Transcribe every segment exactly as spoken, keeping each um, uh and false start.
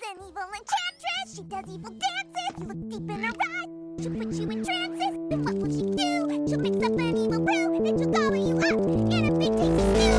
an evil enchantress. She does evil dances. You look deep in her eyes. She'll put you in trances. And what will she do? She'll mix up an evil brew. And she'll gobble you up in a big tasty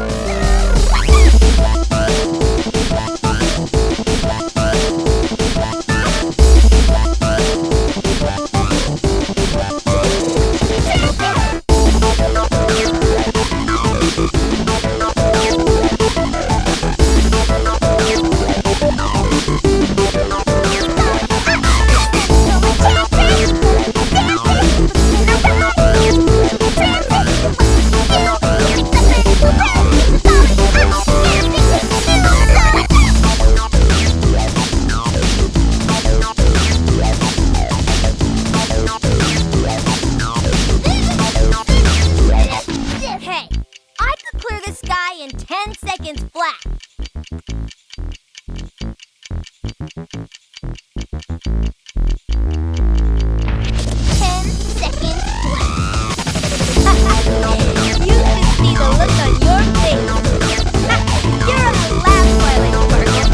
in ten seconds flat. ten seconds flat. You should see the look on your face. You're on the last Twilight Sparkle.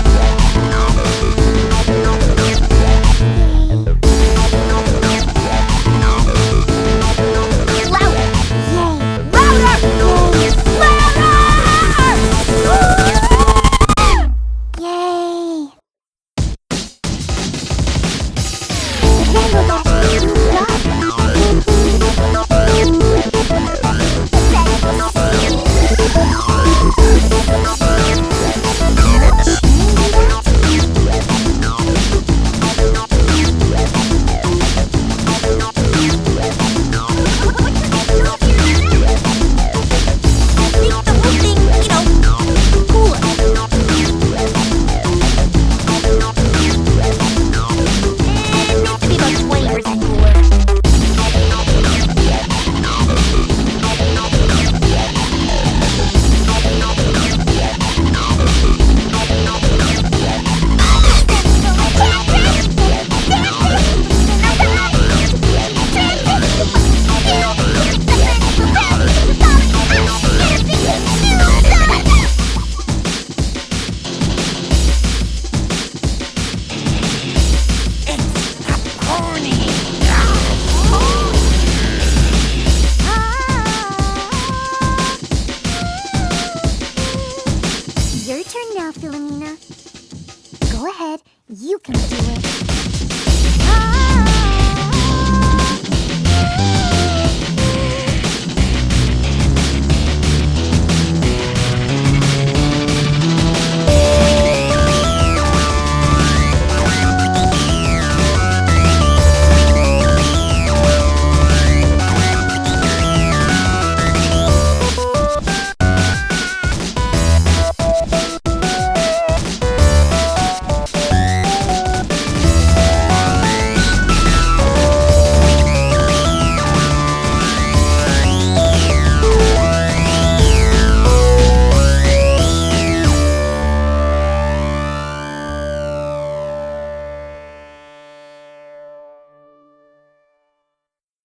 Your turn now, Philomena. Go ahead, you can do it.